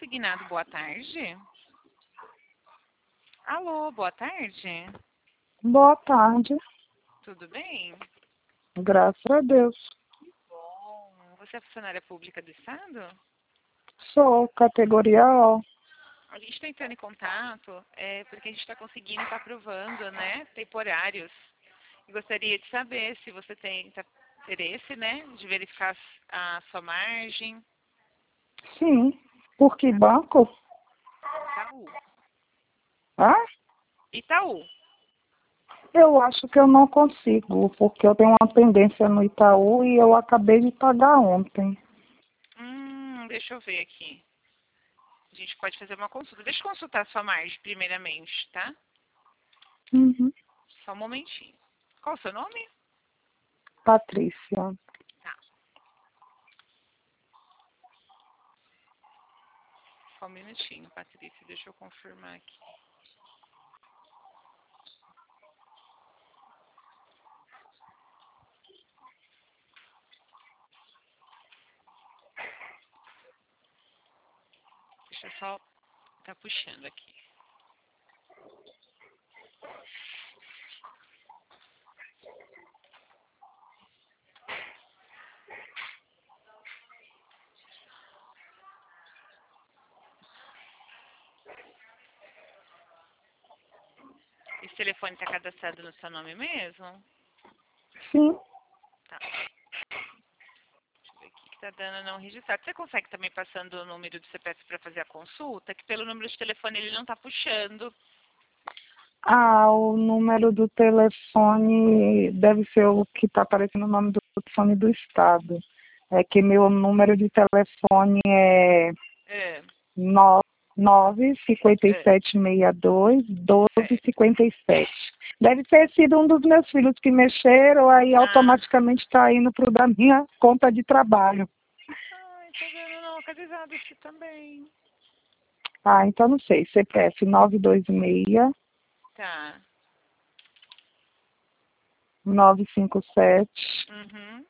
Consignado, boa tarde. Alô, boa tarde. Boa tarde, Tudo bem? graças a Deus. Bom, você é funcionária pública do Estado? Sou categoria O. A gente está entrando em contato porque a gente está conseguindo estar aprovando, né, temporários. E gostaria de saber se você tem interesse, né, de verificar a sua margem. Sim. Por que banco? Itaú. Hã? Itaú. Eu acho que eu não consigo, porque eu tenho uma pendência no Itaú e eu acabei de pagar ontem. Deixa eu ver aqui. A gente pode fazer uma consulta. Deixa eu consultar a sua margem primeiramente, tá? Uhum. Só um momentinho. Qual o seu nome? Patrícia. Tá. Só um minutinho, Patrícia. Deixa eu confirmar aqui. Deixa eu só tá puxando aqui. Esse telefone está cadastrado no seu nome mesmo? Sim. Tá. Deixa eu ver aqui que tá dando não registrado. Você consegue também passando o número do CPF para fazer a consulta? Que pelo número de telefone ele não tá puxando. Ah, o número do telefone deve ser o que está aparecendo no nome do telefone do Estado. É que meu número de telefone é É, 95762 certo. 1257. Deve ter sido um dos meus filhos que mexeram, aí Ah, automaticamente está indo para o da minha conta de trabalho. ai, tá vendo? Não, localizado aqui também. Ah, então não sei. CPF 926 Tá. 957 Uhum.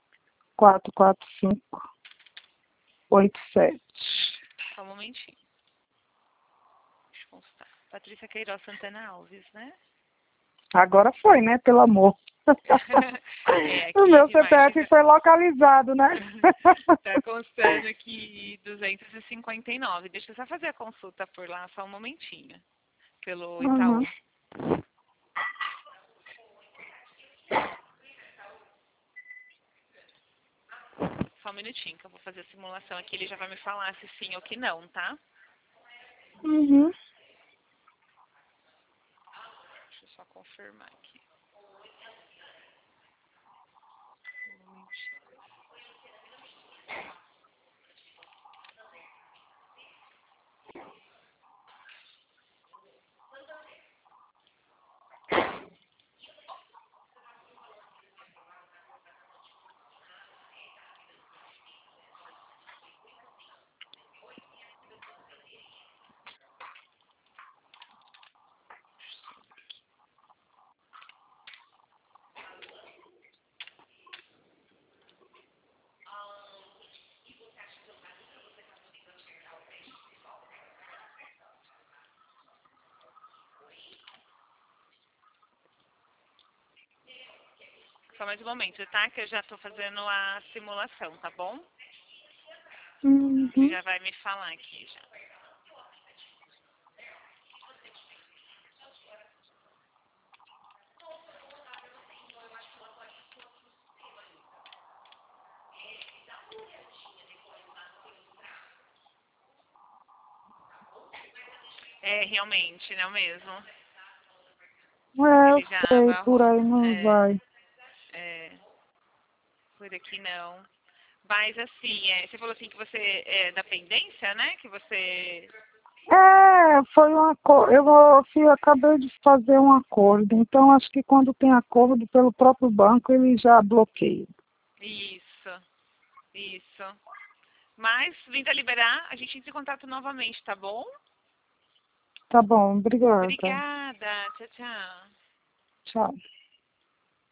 445 87. Só um momentinho. Deixa eu consultar. Patrícia Queiroz Santana Alves, né? Agora foi, né? Pelo amor. É, O aqui meu de margem CPF foi localizado, né? tá constando aqui 259. Deixa eu só fazer a consulta por lá, só um momentinho. Pelo Uhum. Itaú. Só um minutinho que eu vou fazer a simulação aqui. Ele já vai me falar se sim ou que não, tá? Uhum. Deixa eu só confirmar aqui. Um momentinho. Só mais um momento, tá? Que eu já tô fazendo a simulação, tá bom? Ele Uhum. já vai me falar aqui já. É, realmente, não é mesmo? É, eu Ele já sei, por barrou. aí não vai. É, por aqui não. Mas assim, você falou assim que você é da pendência, né? Que você. Foi um acordo. Eu acabei de fazer um acordo. Então, acho que quando tem acordo pelo próprio banco, ele já bloqueia. Isso, isso. Mas, vindo a liberar, a gente entra em contato novamente, tá bom? Tá bom, obrigada. Obrigada. Tchau, tchau. Tchau.